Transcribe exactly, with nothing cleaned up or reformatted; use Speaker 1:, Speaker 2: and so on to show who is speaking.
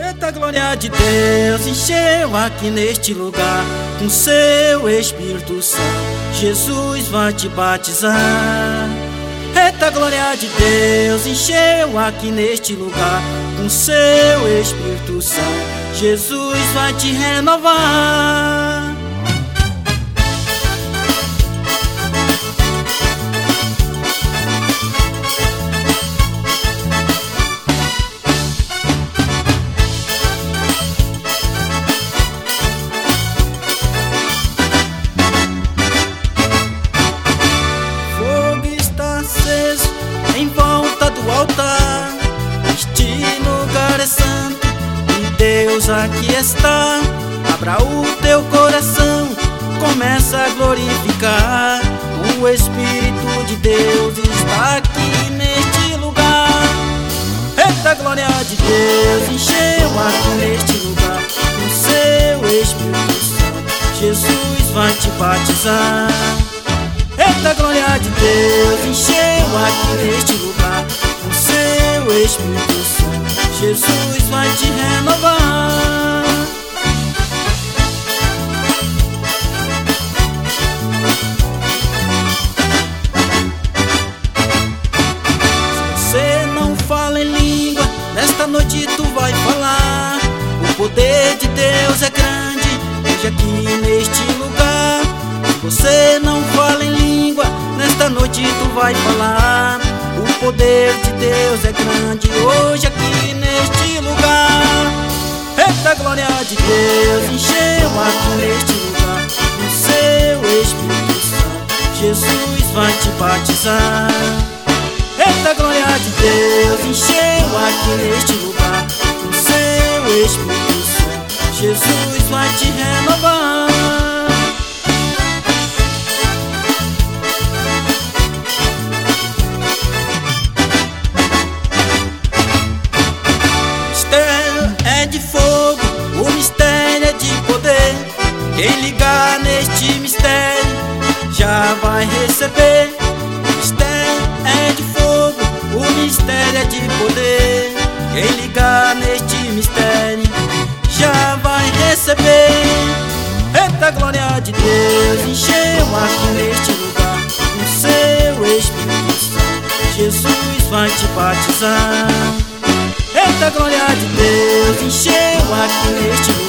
Speaker 1: Eita, glória de Deus encheu aqui neste lugar com seu Espírito Santo. Jesus vai te batizar. Eita, glória de Deus encheu aqui neste lugar com seu Espírito Santo. Jesus vai te renovar. Em volta do altar, este lugar é santo e Deus aqui está. Abra o teu coração, começa a glorificar. O Espírito de Deus está aqui neste lugar. Eita, glória de Deus encheu aqui neste lugar com seu Espírito Santo. Jesus vai te batizar. Eita, glória de Deus encheu aqui neste lugar com seu Espírito Santo. Jesus vai te renovar. Se você não fala em língua, nesta noite tu vai falar. O poder de Deus é grande, hoje aqui neste lugar. Se você não fala em língua, nesta noite tu vai falar. O poder de Deus é grande hoje aqui neste lugar. Eita, glória de Deus encheu aqui neste lugar com seu Espírito Santo. Jesus vai te batizar. Eita, glória de Deus encheu aqui neste lugar com seu Espírito Santo. Jesus vai te renovar. De fogo, o mistério é de poder. Quem ligar neste mistério já vai receber. O mistério é de fogo, o mistério é de poder. Quem ligar neste mistério já vai receber. Eita, glória de Deus encheu aqui neste lugar com seu Espírito Santo. Jesus vai te batizar. Eita, glória de Deus encheu aqui neste lugar